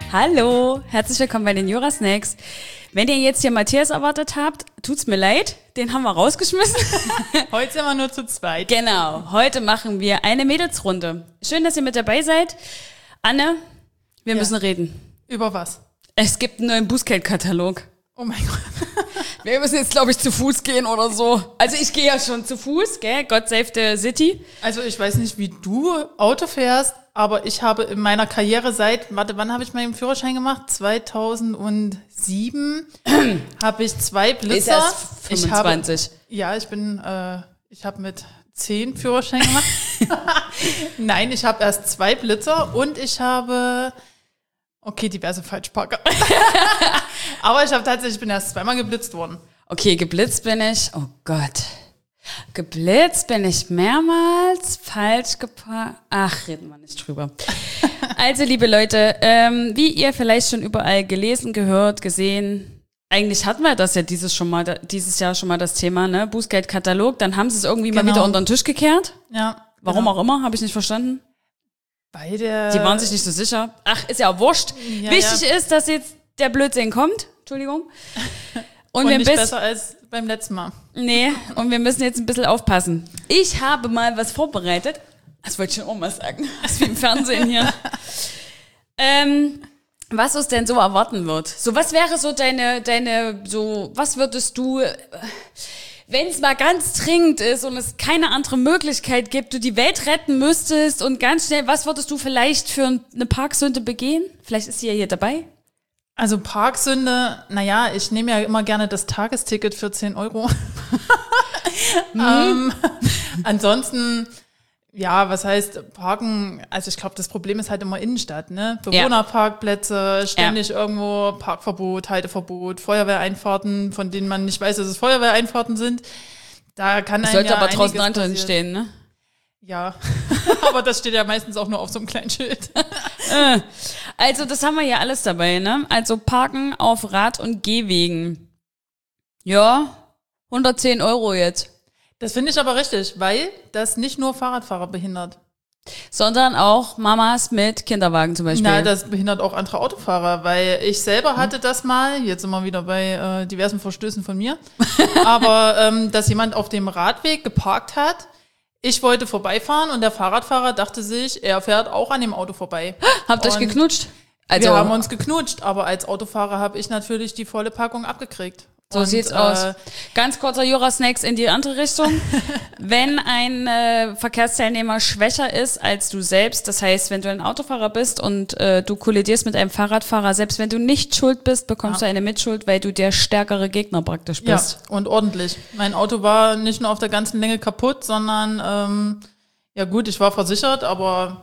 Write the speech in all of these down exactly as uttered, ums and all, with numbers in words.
Hallo, herzlich willkommen bei den Jura Snacks. Wenn ihr jetzt hier Matthias erwartet habt, tut's mir leid, den haben wir rausgeschmissen. Heute sind wir nur zu zweit. Genau, heute machen wir eine Mädelsrunde. Schön, dass ihr mit dabei seid. Anne, wir Ja. müssen reden. Über was? Es gibt einen neuen Bußgeldkatalog. Oh mein Gott. Wir müssen jetzt, glaube ich, zu Fuß gehen oder so. Also ich gehe ja schon zu Fuß, gell? God save the city. Also ich weiß nicht, wie du Auto fährst, aber ich habe in meiner Karriere seit, warte, wann habe ich meinen Führerschein gemacht? zweitausendsieben habe ich zwei Blitzer. Ist erst fünfundzwanzig. Ich habe, ja, ich bin, äh, ich habe mit zehn Führerschein gemacht. Nein, ich habe erst zwei Blitzer und ich habe, okay, diverse Falschparker. Aber ich habe tatsächlich, ich bin erst zweimal geblitzt worden. Okay, geblitzt bin ich, oh Gott. Geblitzt bin ich mehrmals, falsch geparkt. Ach, reden wir nicht drüber. Also, liebe Leute, ähm, wie ihr vielleicht schon überall gelesen, gehört, gesehen, eigentlich hatten wir das ja dieses, schon mal, dieses Jahr schon mal das Thema, ne? Bußgeldkatalog, dann haben sie es irgendwie Genau. mal wieder unter den Tisch gekehrt. Ja. Warum genau. auch immer, habe ich nicht verstanden. Bei der. Die waren sich nicht so sicher. Ach, ist ja auch wurscht. Ja, Wichtig ja. ist, dass jetzt der Blödsinn kommt. Entschuldigung. Und, Und wir nicht bis, besser als beim letzten Mal. Nee, und wir müssen jetzt ein bisschen aufpassen. Ich habe mal was vorbereitet. Das wollte ich schon auch mal sagen. Das ist wie im Fernsehen hier. ähm, was uns denn so erwarten wird. So, was wäre so deine, deine, so, was würdest du, wenn es mal ganz dringend ist und es keine andere Möglichkeit gibt, du die Welt retten müsstest und ganz schnell, was würdest du vielleicht für eine Parksünde begehen? Vielleicht ist sie ja hier dabei. Also Parksünde, naja, ich nehme ja immer gerne das Tagesticket für zehn Euro. Mhm. ähm, ansonsten, ja, was heißt Parken? Also ich glaube, das Problem ist halt immer Innenstadt, ne? Bewohnerparkplätze, ständig ja. irgendwo Parkverbot, Halteverbot, Feuerwehreinfahrten, von denen man nicht weiß, dass es Feuerwehreinfahrten sind. Da kann einem Sollte ja aber draußen einiges drin passieren. stehen, ne? Ja, aber das steht ja meistens auch nur auf so einem kleinen Schild. Also das haben wir ja alles dabei, ne? Also Parken auf Rad- und Gehwegen. Ja, hundertzehn Euro jetzt. Das finde ich aber richtig, weil das nicht nur Fahrradfahrer behindert. Sondern auch Mamas mit Kinderwagen zum Beispiel. Na, das behindert auch andere Autofahrer, weil ich selber hatte das mal, jetzt sind wir wieder bei äh, diversen Verstößen von mir, aber ähm, dass jemand auf dem Radweg geparkt hat. Ich wollte vorbeifahren und der Fahrradfahrer dachte sich, er fährt auch an dem Auto vorbei. Habt ihr euch Und geknutscht? Also, wir haben uns geknutscht, aber als Autofahrer habe ich natürlich die volle Packung abgekriegt. so und, sieht's äh, aus. Ganz kurzer Jura-Snacks in die andere Richtung. Wenn ein äh, Verkehrsteilnehmer schwächer ist als du selbst, das heißt, wenn du ein Autofahrer bist und äh, du kollidierst mit einem Fahrradfahrer, selbst wenn du nicht schuld bist, bekommst Ja. du eine Mitschuld, weil du der stärkere Gegner praktisch Ja, bist. und ordentlich. Mein Auto war nicht nur auf der ganzen Länge kaputt, sondern, ähm, ja gut, ich war versichert, aber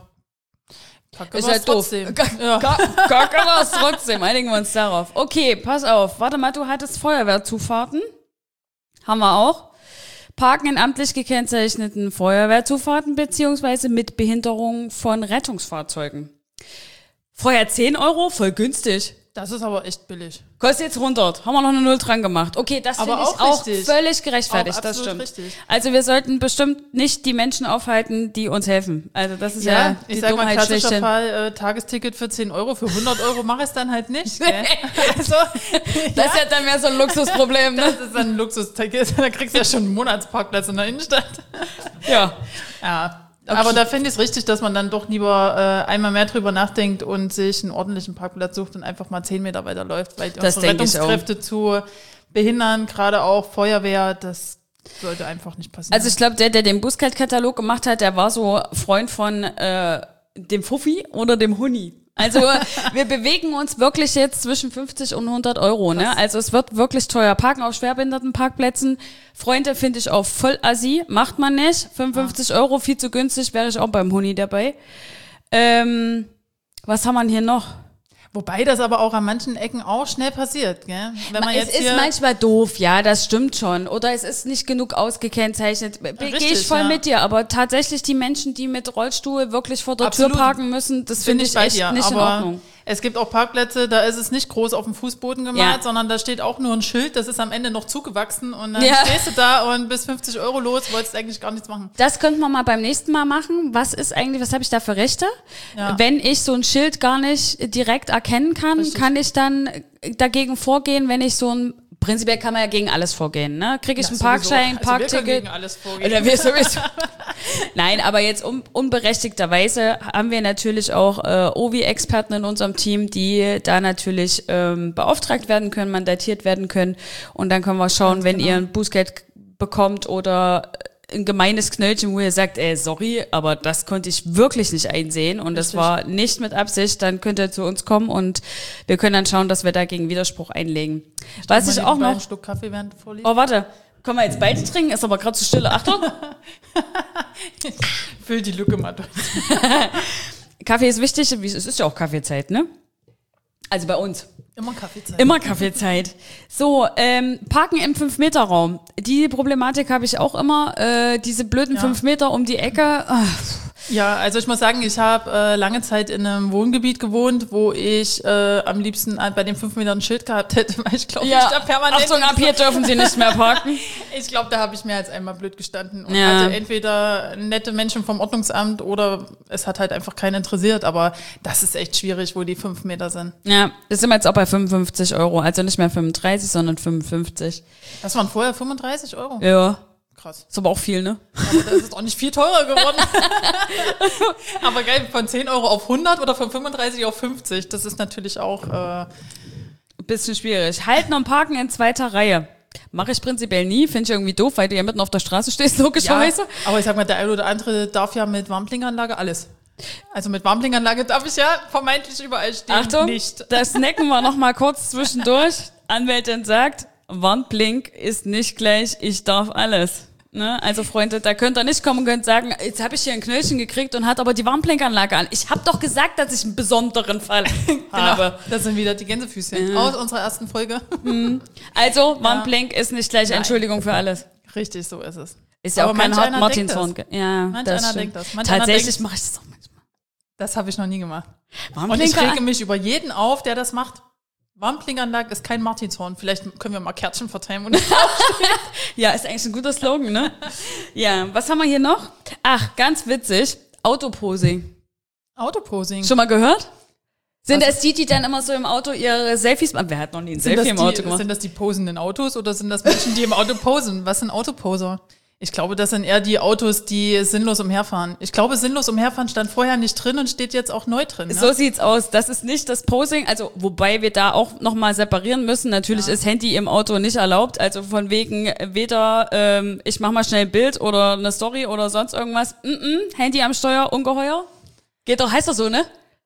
Kacke Ist war's halt doof. trotzdem. Ka- Ja. ka- Kacke war's trotzdem. Einigen wir uns darauf. Okay, pass auf. Warte mal, du hattest Feuerwehrzufahrten. Haben wir auch. Parken in amtlich gekennzeichneten Feuerwehrzufahrten beziehungsweise mit Behinderung von Rettungsfahrzeugen. Vorher zehn Euro, voll günstig. Das ist aber echt billig. Kostet jetzt hundert. Haben wir noch eine Null dran gemacht. Okay, das Aber finde ich auch auch richtig. völlig gerechtfertigt. Auch Das absolut stimmt. richtig. Also wir sollten bestimmt nicht die Menschen aufhalten, die uns helfen. Also das ist ja, Ja, die ich sag mal, Dummheit klassischer schlechthin. Fall, äh, Tagesticket für zehn Euro, für hundert Euro mache ich es dann halt nicht. Gell? Also, Das ist ja dann mehr so ein Luxusproblem, ne? das ist dann ein Luxusticket, da kriegst du ja schon einen Monatsparkplatz in der Innenstadt. Ja. Ja, Okay. aber da finde ich es richtig, dass man dann doch lieber äh, einmal mehr drüber nachdenkt und sich einen ordentlichen Parkplatz sucht und einfach mal zehn Meter weiter läuft, weil Das unsere denke ich auch. Rettungskräfte zu behindern, gerade auch Feuerwehr, das sollte einfach nicht passieren. Also ich glaube, der, der den Bußgeldkatalog gemacht hat, der war so Freund von äh, dem Fuffi oder dem Huni. Also wir bewegen uns wirklich jetzt zwischen fünfzig und hundert Euro. Ne? Also es wird wirklich teuer. Parken auf Schwerbehindertenparkplätzen, Freunde, finde ich auch voll assi. Macht man nicht. fünfundfünfzig Euro, viel zu günstig, wäre ich auch beim Huni dabei. Ähm, was haben wir hier noch? Wobei das aber auch an manchen Ecken auch schnell passiert, gell? Wenn man Es jetzt ist hier manchmal doof, ja, das stimmt schon. Oder es ist nicht genug ausgekennzeichnet. Gehe ich Richtig, voll ja. mit dir. Aber tatsächlich die Menschen, die mit Rollstuhl wirklich vor der Absolut. Tür parken müssen, das finde bin ich ich bei echt dir, nicht in aber Ordnung. Es gibt auch Parkplätze, da ist es nicht groß auf dem Fußboden gemalt, ja. sondern da steht auch nur ein Schild, das ist am Ende noch zugewachsen und dann ja. stehst du da und bis fünfzig Euro los, wolltest eigentlich gar nichts machen. Das könnten wir mal beim nächsten Mal machen. Was ist eigentlich, was habe ich da für Rechte? Ja. Wenn ich so ein Schild gar nicht direkt erkennen kann, Richtig. kann ich dann dagegen vorgehen, wenn ich so ein Prinzipiell kann man ja gegen alles vorgehen, ne? Kriege ich ja, einen Parkschein, also Parkticket? Wir gegen alles vorgehen. Oder wir sowieso. Nein, aber jetzt un- unberechtigterweise haben wir natürlich auch äh, O V I-Experten in unserem Team, die da natürlich ähm, beauftragt werden können, mandatiert werden können. Und dann können wir schauen, Ganz wenn genau. ihr ein Bußgeld bekommt oder ein gemeines Knöllchen, wo ihr sagt, ey, sorry, aber das konnte ich wirklich nicht einsehen und Richtig. das war nicht mit Absicht, dann könnt ihr zu uns kommen und wir können dann schauen, dass wir dagegen Widerspruch einlegen. Ich Was ich auch noch... Einen Schluck Kaffee während du vorliest. Oh, warte. Können wir jetzt beide trinken? Ist aber gerade zu stille. Achtung. Füll die Lücke mal durch. Kaffee ist wichtig. Es ist ja auch Kaffeezeit, ne? Also bei uns. Immer Kaffeezeit. Immer Kaffeezeit. So, ähm, Parken im fünf Meter Raum. Die Problematik habe ich auch immer. Äh, diese blöden ja. fünf Meter um die Ecke. Ach. Ja, also ich muss sagen, ich habe äh, lange Zeit in einem Wohngebiet gewohnt, wo ich äh, am liebsten bei den fünf Metern ein Schild gehabt hätte, weil ich glaube, ja. ich da permanent... Achtung, ab hier dürfen Sie nicht mehr parken. Ich glaube, da habe ich mehr als einmal blöd gestanden und ja. hatte entweder nette Menschen vom Ordnungsamt oder es hat halt einfach keinen interessiert, aber das ist echt schwierig, wo die fünf Meter sind. Ja, das sind wir jetzt auch bei fünfundfünfzig Euro, also nicht mehr fünfunddreißig, sondern fünfundfünfzig. Das waren vorher fünfunddreißig Euro? Ja. Krass. Ist aber auch viel, ne? Aber das ist auch nicht viel teurer geworden. Aber geil, von zehn Euro auf hundert oder von fünfunddreißig auf fünfzig, das ist natürlich auch... Äh bisschen schwierig. Halten und Parken in zweiter Reihe. Mache ich prinzipiell nie, finde ich irgendwie doof, weil du ja mitten auf der Straße stehst, logischerweise. Ja, aber ich sag mal, der eine oder andere darf ja mit Warmblinkanlage alles. Also mit Warmblinkanlage darf ich ja vermeintlich überall stehen. Achtung, nicht. Das snacken wir noch mal kurz zwischendurch. Anwältin sagt, Warnblink ist nicht gleich, ich darf alles. Ne? Also Freunde, da könnt ihr nicht kommen und könnt sagen, jetzt habe ich hier ein Knöllchen gekriegt und hat aber die Warnblinkanlage an. Ich habe doch gesagt, dass ich einen besonderen Fall habe. Das sind wieder die Gänsefüßchen ja. aus unserer ersten Folge. Also Warnblink ja. ist nicht gleich Nein. Entschuldigung für alles. Richtig, so ist es. Ist ja aber auch kein Martinshorn. Ja, manch einer denkt das. Manch Tatsächlich mache ich das auch manchmal. Das habe ich noch nie gemacht. Und ich rege mich über jeden auf, der das macht. Warmblinkanlage ist kein Martinshorn. Vielleicht können wir mal Kärtchen verteilen. Und ja, ist eigentlich ein guter Slogan, ne? Ja, was haben wir hier noch? Ach, ganz witzig. Autoposing. Autoposing. Schon mal gehört? Sind also, das die, die dann immer so im Auto ihre Selfies machen? Wer hat noch nie ein Selfie im Auto die, gemacht? Sind das die posenden Autos oder sind das Menschen, die im Auto posen? Was sind Autoposer? Ich glaube, das sind eher die Autos, die sinnlos umherfahren. Ich glaube, sinnlos umherfahren stand vorher nicht drin und steht jetzt auch neu drin. Ne? So sieht's aus. Das ist nicht das Posing, also wobei wir da auch nochmal separieren müssen. Natürlich ja. ist Handy im Auto nicht erlaubt, also von wegen weder ähm, ich mach mal schnell ein Bild oder eine Story oder sonst irgendwas. Mm-mm. Handy am Steuer, ungeheuer. Geht doch, heißt doch so, ne?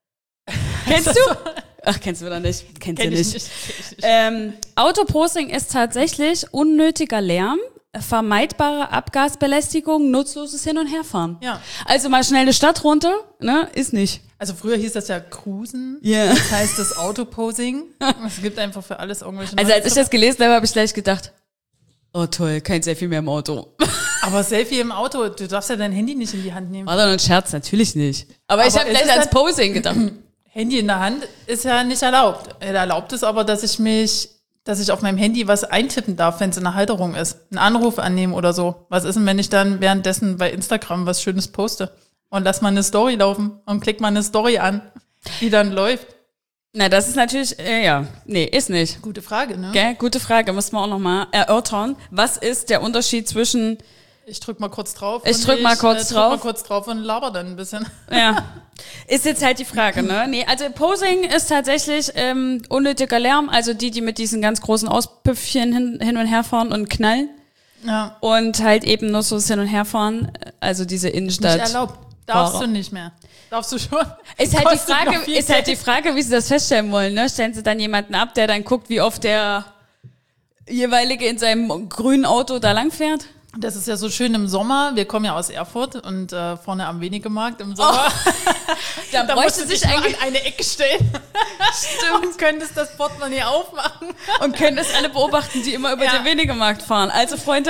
Kennst du? Ach, kennst du wieder nicht. Kennst Kenn du nicht. nicht. nicht. Ähm, Autoposing ist tatsächlich unnötiger Lärm, vermeidbare Abgasbelästigung, nutzloses Hin- und Herfahren. Ja. Also mal schnell eine Stadt runter, ne, ist nicht. Also früher hieß das ja Cruisen, yeah. Jetzt heißt das Autoposing. Es gibt einfach für alles irgendwelche... Also als ich das gelesen habe, habe ich gleich gedacht, oh toll, kein Selfie mehr im Auto. Aber Selfie im Auto, du darfst ja dein Handy nicht in die Hand nehmen. War doch ein Scherz, natürlich nicht. Aber, aber ich habe gleich ans Posing gedacht. Handy in der Hand ist ja nicht erlaubt. Erlaubt ist aber, dass ich mich... dass ich auf meinem Handy was eintippen darf, wenn es in der Halterung ist. Einen Anruf annehmen oder so. Was ist denn, wenn ich dann währenddessen bei Instagram was Schönes poste? Und lass mal eine Story laufen und klick mal eine Story an, die dann läuft. Na, das ist natürlich, äh, ja, nee, ist nicht. Gute Frage, ne? Gell? Gute Frage, müssen wir auch nochmal erörtern. Was ist der Unterschied zwischen... Ich drück mal kurz drauf. Ich drück mal kurz ich, äh, drauf. drück mal kurz drauf und laber dann ein bisschen. Ja. Ist jetzt halt die Frage, ne? Nee, also Posing ist tatsächlich ähm, unnötiger Lärm, also die, die mit diesen ganz großen Auspüffchen hin, hin und her fahren und knallen. Ja. Und halt eben nur so das Hin- und Herfahren, also diese Innenstadt. Nicht erlaubt. Darfst Fahrer. Du nicht mehr. Darfst du schon. Ist halt, die Frage, ist halt die Frage, wie sie das feststellen wollen, ne? Stellen sie dann jemanden ab, der dann guckt, wie oft der jeweilige in seinem grünen Auto da lang fährt? Das ist ja so schön im Sommer. Wir kommen ja aus Erfurt und äh, vorne am Wenigemarkt im Sommer. Oh. Da da bräuchte sich eigentlich an eine Ecke stellen. Stimmt. Und könntest das Portemonnaie aufmachen. Und könntest alle beobachten, die immer über ja. den Wenigemarkt fahren. Also Freunde,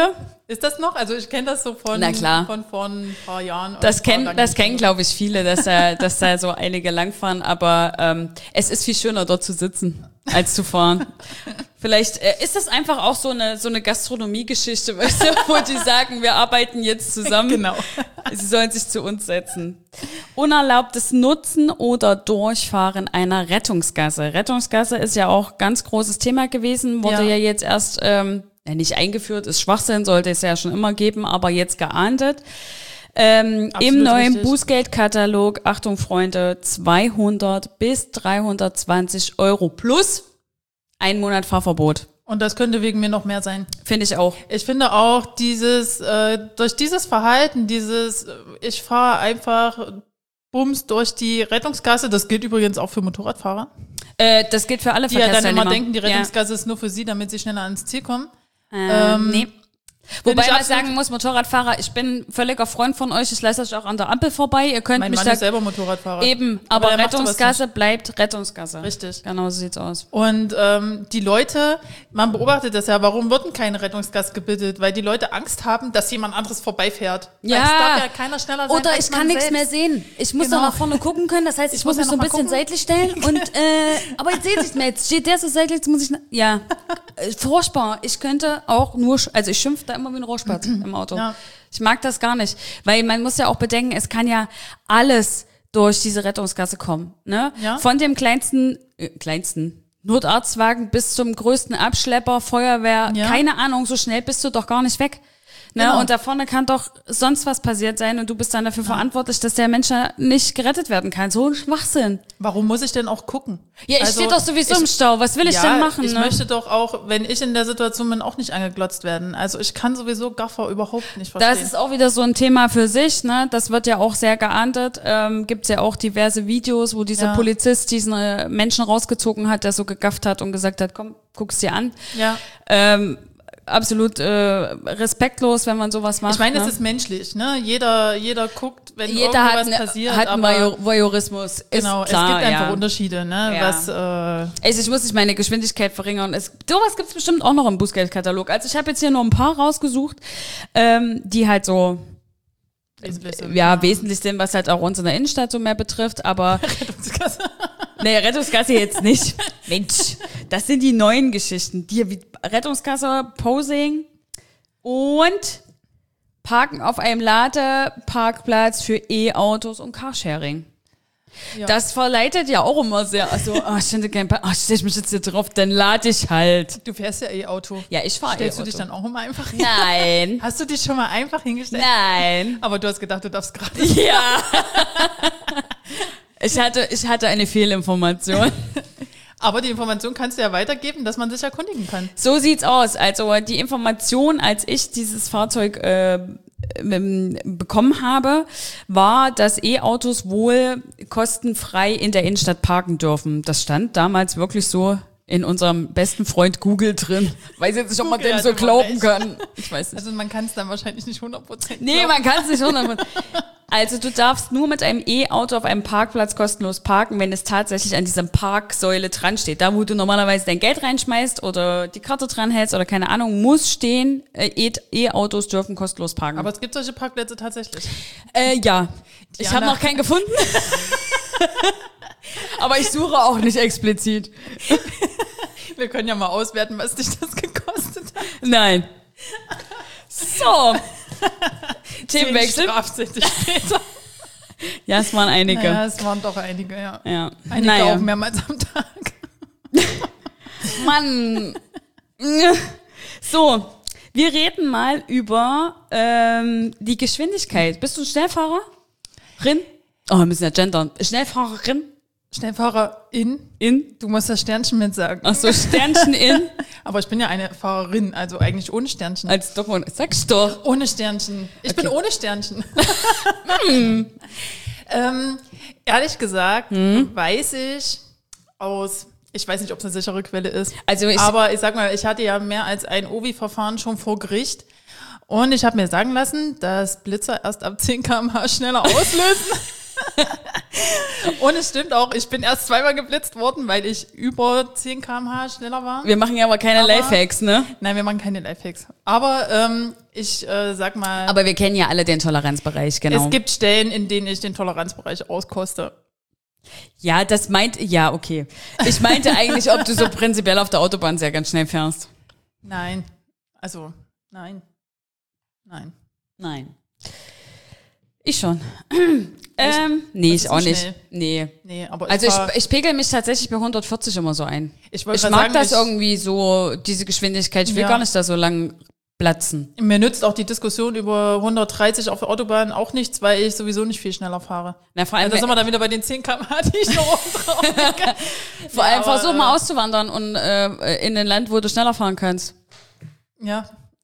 Ist das noch? Also ich kenne das so von, Na klar. von vor ein paar Jahren. Das kennen, das kennen, glaube ich, viele, dass da, dass da so einige langfahren, aber ähm, es ist viel schöner, dort zu sitzen, als zu fahren. Vielleicht äh, ist das einfach auch so eine, so eine Gastronomie-Geschichte, weißt du, wo die sagen, wir arbeiten jetzt zusammen. Genau. Sie sollen sich zu uns setzen. Unerlaubtes Nutzen oder Durchfahren einer Rettungsgasse. Rettungsgasse ist ja auch ganz großes Thema gewesen, wurde ja, ja jetzt erst ähm, nicht eingeführt, ist Schwachsinn, sollte es ja schon immer geben, aber jetzt geahndet. Ähm, Im neuen richtig. Bußgeldkatalog, Achtung Freunde, zweihundert bis dreihundertzwanzig Euro plus ein Monat Fahrverbot. Und das könnte wegen mir noch mehr sein. Finde ich auch. Ich finde auch dieses, äh, durch dieses Verhalten, dieses, ich fahre einfach bums durch die Rettungsgasse, das gilt übrigens auch für Motorradfahrer. Äh, das gilt für alle die ja dann Verkehrsteilnehmer. immer denken, die Rettungsgasse ja. ist nur für sie, damit sie schneller ans Ziel kommen. Äh, ähm, nee. Wobei man sagen muss, Motorradfahrer, ich bin völliger Freund von euch, ich lasse euch auch an der Ampel vorbei. Ihr könnt mein mich Mann da ist selber Motorradfahrer. Eben, aber, aber Rettungsgasse bleibt Rettungsgasse. Richtig. Genau so sieht's aus. Und ähm, die Leute, man beobachtet das ja, warum wird denn keine Rettungsgasse gebildet? Weil die Leute Angst haben, dass jemand anderes vorbeifährt. Ja. Weil es darf ja keiner schneller sein Oder als ich kann nichts mehr sehen. Ich muss genau. doch nach vorne gucken können, das heißt, ich, ich muss mich so ein bisschen gucken. seitlich stellen. Und äh, aber jetzt seht ihr es mir, jetzt steht der so seitlich, jetzt muss ich, ja, äh, furchtbar. Ich könnte auch nur, also ich schimpfe da immer wie ein Rohrspatz im Auto. Ja. Ich mag das gar nicht, weil man muss ja auch bedenken, es kann ja alles durch diese Rettungsgasse kommen, ne? Ja. Von dem kleinsten, äh, kleinsten Notarztwagen bis zum größten Abschlepper, Feuerwehr, ja. keine Ahnung, so schnell bist du doch gar nicht weg. Ne? Genau. Und da vorne kann doch sonst was passiert sein und du bist dann dafür ja. verantwortlich, dass der Mensch nicht gerettet werden kann. So ein Schwachsinn. Warum muss ich denn auch gucken? Ja, ich also, stehe doch sowieso ich, im Stau. Was will ich ja, denn machen? Ich ne? möchte doch auch, wenn ich in der Situation bin, auch nicht angeglotzt werden. Also ich kann sowieso Gaffer überhaupt nicht verstehen. Das ist auch wieder so ein Thema für sich. Ne? Das wird ja auch sehr geahndet. Ähm, gibt's ja auch diverse Videos, wo dieser ja. Polizist diesen äh, Menschen rausgezogen hat, der so gegafft hat und gesagt hat, komm, guck's dir an. Ja. Ähm, absolut äh, respektlos, wenn man sowas macht. Ich meine, ne? es ist menschlich, ne? Jeder, jeder guckt, wenn jeder irgendwas hat ne, passiert. Hat einen Voyeurismus. Ist genau, klar, es gibt einfach ja. Unterschiede, ne? Ja. Was, äh also ich muss nicht meine Geschwindigkeit verringern. Es, sowas gibt's bestimmt auch noch im Bußgeldkatalog. Also ich habe jetzt hier nur ein paar rausgesucht, ähm, die halt so Wesentlich ja, ja, wesentlich sind, was halt auch uns in der Innenstadt so mehr betrifft, aber Rettungsgasse. Nee, Rettungsgasse jetzt nicht. Mensch, das sind die neuen Geschichten. Die wie Rettungsgasse, Posing und Parken auf einem Ladeparkplatz für E-Autos und Carsharing. Ja. Das verleitet ja auch immer sehr. Also, oh, ich hätte kein Park, oh, stell ich mich jetzt hier drauf, dann lade ich halt. Du fährst ja E-Auto. Ja, ich fahre E-Auto. Stellst du dich dann auch immer einfach hin? Nein. Hast du dich schon mal einfach hingestellt? Nein. Aber du hast gedacht, du darfst gerade. Ja. Ich hatte, ich hatte eine Fehlinformation. Aber die Information kannst du ja weitergeben, dass man sich erkundigen kann. So sieht's aus. Also die Information, als ich dieses Fahrzeug äh, bekommen habe, war, dass E-Autos wohl kostenfrei in der Innenstadt parken dürfen. Das stand damals wirklich so in unserem besten Freund Google drin. Weiß jetzt nicht, ob man dem so glauben kann. Ich weiß nicht. Also man kann es dann wahrscheinlich nicht hundert Prozent Nee, man kann es nicht hundert Prozent. Also du darfst nur mit einem E-Auto auf einem Parkplatz kostenlos parken, wenn es tatsächlich an dieser Parksäule dran steht. Da, wo du normalerweise dein Geld reinschmeißt oder die Karte dran hältst oder keine Ahnung, muss stehen, äh, E-Autos dürfen kostenlos parken. Aber es gibt solche Parkplätze tatsächlich. Äh, ja. Die ich habe noch keinen gefunden. Aber ich suche auch nicht explizit. Wir können ja mal auswerten, was dich das gekostet hat. Nein. So. Themenwechsel. Strafzettel später. Ja, es waren einige. Ja, es waren doch einige, ja. ja. Einige naja. auch mehrmals am Tag. Mann. So, wir reden mal über ähm, die Geschwindigkeit. Bist du ein Schnellfahrerin? Oh, wir müssen ja gendern. Schnellfahrerin? Schnellfahrerin. In? Du musst das Sternchen mit sagen. Ach so, Sternchen in. Aber ich bin ja eine Fahrerin, also eigentlich ohne Sternchen. Als doch, sag's doch. Ohne Sternchen. Ich okay. bin ohne Sternchen. hm. ähm, ehrlich gesagt, hm. weiß ich aus, ich weiß nicht, ob es eine sichere Quelle ist, also ich, aber ich sag mal, ich hatte ja mehr als ein O V I-Verfahren schon vor Gericht und ich habe mir sagen lassen, dass Blitzer erst ab zehn Kilometer pro Stunde schneller auslösen. Und es stimmt auch, ich bin erst zweimal geblitzt worden, weil ich über zehn Kilometer pro Stunde schneller war. Wir machen ja aber keine aber, Lifehacks, ne? Nein, wir machen keine Lifehacks. Aber ähm, ich äh, sag mal... Aber wir kennen ja alle den Toleranzbereich, genau. Es gibt Stellen, in denen ich den Toleranzbereich auskoste. Ja, das meint... Ja, okay. Ich meinte eigentlich, ob du so prinzipiell auf der Autobahn sehr ganz schnell fährst. Nein. Also, nein. Nein. Nein. Ich schon. ähm, nee, ich auch nicht. Nee. nee aber ich also ich, ich pegel mich tatsächlich bei hundertvierzig immer so ein. Ich, ich mag sagen, das ich, irgendwie so, diese Geschwindigkeit. Ich will ja. gar nicht da so lang platzen. Mir nützt auch die Diskussion über hundertdreißig auf der Autobahn auch nichts, weil ich sowieso nicht viel schneller fahre. Na, vor allem, also da sind wir dann wieder bei den zehn Kilometer pro Stunde, die ich noch oben drauf kriege. Vor ja, allem aber, versuch mal auszuwandern und äh, in ein Land, wo du schneller fahren kannst. Ja.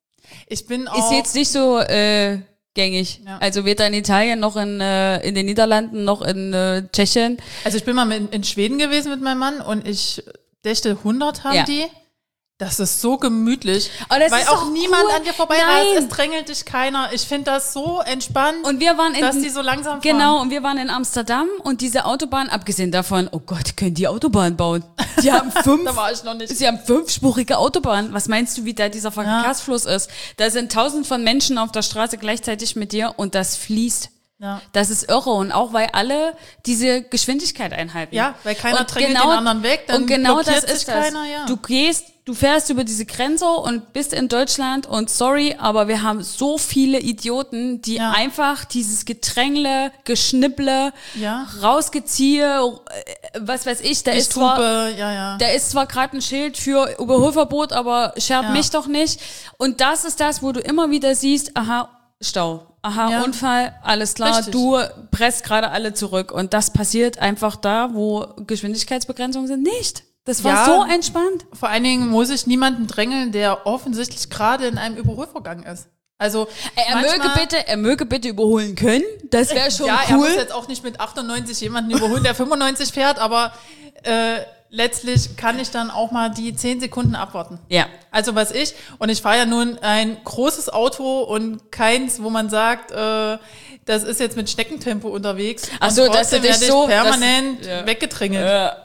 Ich bin auch... Ist jetzt nicht so... Äh, gängig. Ja. Also weder in Italien noch in, äh, in den Niederlanden noch in äh, Tschechien. Also ich bin mal in, in Schweden gewesen mit meinem Mann und ich dächte hundert haben ja. die. Das ist so gemütlich, oh, das weil ist auch niemand cool. an dir vorbei rast, es drängelt dich keiner. Ich finde das so entspannt, und wir waren in, dass die so langsam fahren. Genau, und wir waren in Amsterdam und diese Autobahn, abgesehen davon, oh Gott, können die Autobahn bauen? Die haben fünf, da war ich noch nicht. Sie haben fünfspurige Autobahn. Was meinst du, wie da dieser Verkehrsfluss ja. ist? Da sind tausend von Menschen auf der Straße gleichzeitig mit dir und das fließt. Ja. Das ist irre und auch, weil alle diese Geschwindigkeit einhalten. Ja, weil keiner drängelt genau, den anderen weg, dann und genau das ist das. Keiner, ja. Du gehst, du fährst über diese Grenze und bist in Deutschland und sorry, aber wir haben so viele Idioten, die ja. einfach dieses Gedrängle, Geschnipple, ja. Rausgeziehe, was weiß ich, da ich ist zwar, tupe, ja, ja. da ist zwar gerade ein Schild für Überholverbot, aber schert ja. mich doch nicht. Und das ist das, wo du immer wieder siehst, aha, Stau. Aha, ja. Unfall, alles klar, richtig. Du presst gerade alle zurück. Und das passiert einfach da, wo Geschwindigkeitsbegrenzungen sind, nicht. Das war ja, so entspannt. Vor allen Dingen muss ich niemanden drängeln, der offensichtlich gerade in einem Überholvorgang ist. Also er möge bitte, er möge bitte überholen können. Das wäre schon ja, cool. Ja, er muss jetzt auch nicht mit achtundneunzig jemanden überholen, der fünfundneunzig fährt, aber äh, letztlich kann ich dann auch mal die zehn Sekunden abwarten. Ja. Also was ich, und ich fahre ja nun ein großes Auto und keins, wo man sagt, äh, das ist jetzt mit Schneckentempo unterwegs. Ach so, dass du dich so permanent das, ja. weggedrängelt. Ja.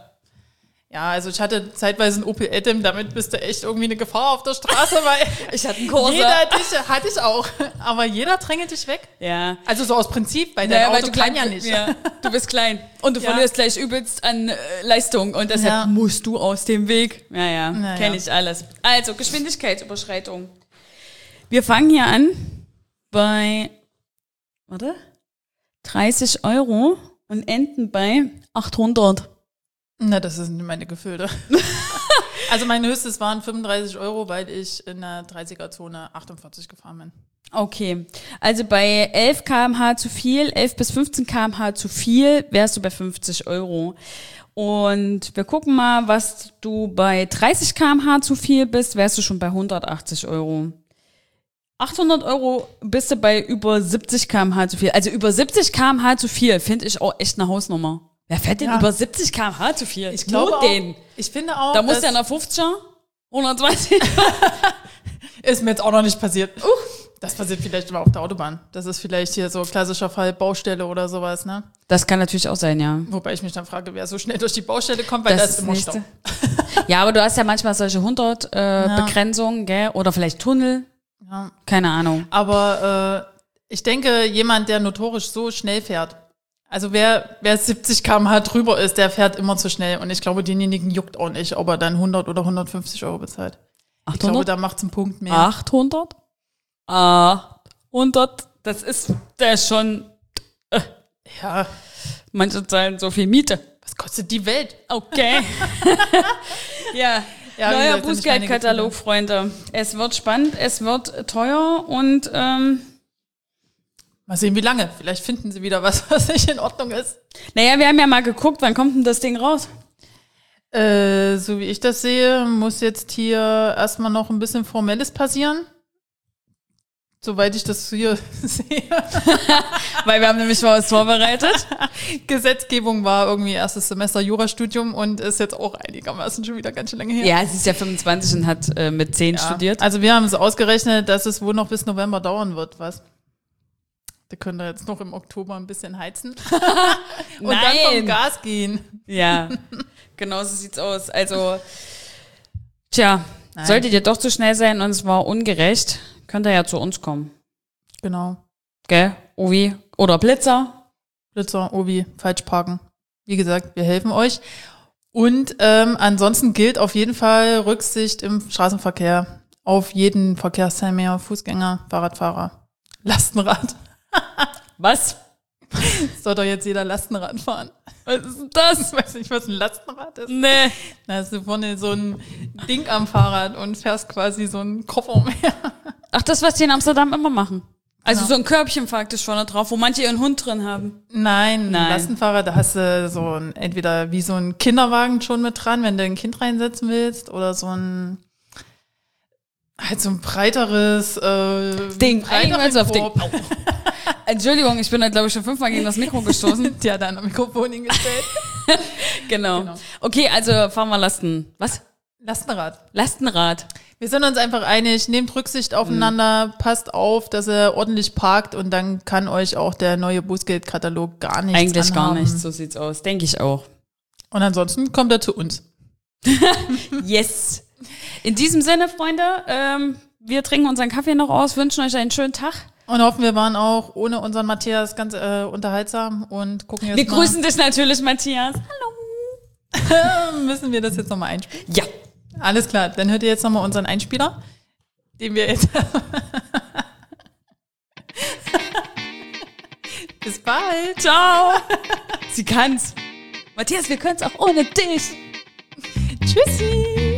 Ja, also ich hatte zeitweise einen Opel Adam, damit bist du echt irgendwie eine Gefahr auf der Straße, weil ich hatte einen Corsa. Jeder dich, hatte ich auch, aber jeder drängelt dich weg. Ja. Also so aus Prinzip, weil dein naja, Auto du kann klein, ja nicht. Ja, du bist klein und du ja. verlierst gleich übelst an äh, Leistung und deshalb ja. musst du aus dem Weg. Ja, ja, naja. kenne ich alles. Also Geschwindigkeitsüberschreitung. Wir fangen hier an bei, warte, dreißig Euro und enden bei achthundert. Na, das sind meine Gefühle. Also mein höchstes waren fünfunddreißig Euro, weil ich in der dreißiger-Zone achtundvierzig gefahren bin. Okay, also bei elf Kilometer pro Stunde zu viel, elf bis fünfzehn Kilometer pro Stunde zu viel, wärst du bei fünfzig Euro. Und wir gucken mal, was du bei dreißig Kilometer pro Stunde zu viel bist, wärst du schon bei hundertachtzig Euro. achthundert Euro bist du bei über siebzig Kilometer pro Stunde zu viel. Also über siebzig Kilometer pro Stunde zu viel, finde ich auch echt eine Hausnummer. Wer fährt denn ja. über siebzig Kilometer pro Stunde zu viel? Ich glaube auch, den. Ich finde auch, da muss der nach fünfziger, hundertzwanzig. Ist mir jetzt auch noch nicht passiert. Uh, das passiert vielleicht mal auf der Autobahn. Das ist vielleicht hier so klassischer Fall Baustelle oder sowas, ne? Das kann natürlich auch sein, ja. Wobei ich mich dann frage, wer so schnell durch die Baustelle kommt, weil das, das ist immer Stau. Ja, aber du hast ja manchmal solche hundert äh, ja. Begrenzungen, gell? Oder vielleicht Tunnel. Ja. Keine Ahnung. Aber äh, ich denke, jemand, der notorisch so schnell fährt, also wer, wer siebzig Kilometer pro Stunde drüber ist, der fährt immer zu schnell. Und ich glaube, denjenigen juckt auch nicht, ob er dann hundert oder hundertfünfzig Euro bezahlt. achthundert? Ich glaube, da macht es einen Punkt mehr. achthundert? achthundert, das ist, der ist schon, äh, ja. Manche zahlen so viel Miete. Was kostet die Welt? Okay. ja, ja neuer Bußgeldkatalog, Freunde. Es wird spannend, es wird teuer und, ähm, mal sehen, wie lange. Vielleicht finden sie wieder was, was nicht in Ordnung ist. Naja, wir haben ja mal geguckt, wann kommt denn das Ding raus? Äh, so wie ich das sehe, muss jetzt hier erstmal noch ein bisschen Formelles passieren. Soweit ich das hier sehe. Weil wir haben nämlich mal was vorbereitet. Gesetzgebung war irgendwie erstes Semester Jurastudium und ist jetzt auch einigermaßen schon wieder ganz schön lange her. Ja, sie ist ja fünfundzwanzig und hat äh, mit zehn ja. studiert. Also wir haben es ausgerechnet, dass es wohl noch bis November dauern wird, was? Da könnt ihr jetzt noch im Oktober ein bisschen heizen. Und Nein. dann vom Gas gehen. Ja, genau so sieht's aus. Also, tja, Nein. solltet ihr doch zu schnell sein und es war ungerecht, könnt ihr ja zu uns kommen. Genau. Gell, Ovi? Oder Blitzer. Blitzer, Obi, falsch parken. Wie gesagt, wir helfen euch. Und ähm, ansonsten gilt auf jeden Fall Rücksicht im Straßenverkehr. Auf jeden Verkehrsteilnehmer, Fußgänger, Fahrradfahrer, Lastenrad. Was? Soll doch jetzt jeder Lastenrad fahren. Was ist denn das? Ich weiß nicht, was ein Lastenrad ist. Nee. Da hast du vorne so ein Ding am Fahrrad und fährst quasi so einen Koffer mehr. Ach, das, was die in Amsterdam immer machen. Also Genau. so ein Körbchen faktisch vorne drauf, wo manche ihren Hund drin haben. Nein, Nein. Lastenfahrrad, da hast du so ein, entweder wie so ein Kinderwagen schon mit dran, wenn du ein Kind reinsetzen willst, oder so ein, halt so ein breiteres, äh, Ding. breiteren Einmal so auf Ding. Korb. Entschuldigung, ich bin da glaube ich schon fünfmal gegen das Mikro gestoßen. Die hat da ein Mikrofon hingestellt. Genau. Genau. Okay, also fahren wir Lasten. Was? Lastenrad. Lastenrad. Wir sind uns einfach einig, nehmt Rücksicht aufeinander, mhm. passt auf, dass ihr ordentlich parkt und dann kann euch auch der neue Bußgeldkatalog gar nichts Eigentlich anhaben. gar nicht, so sieht's aus. Denke ich auch. Und ansonsten kommt er zu uns. Yes. In diesem Sinne, Freunde, ähm, wir trinken unseren Kaffee noch aus, wünschen euch einen schönen Tag. Und hoffen, wir waren auch ohne unseren Matthias ganz äh, unterhaltsam und gucken jetzt Wir mal. grüßen dich natürlich, Matthias. Hallo. Müssen wir das jetzt nochmal einspielen? Ja. Alles klar, dann hört ihr jetzt nochmal unseren Einspieler, den wir jetzt Bis bald. Ciao. Sie kann's. Matthias, wir können's auch ohne dich. Tschüssi.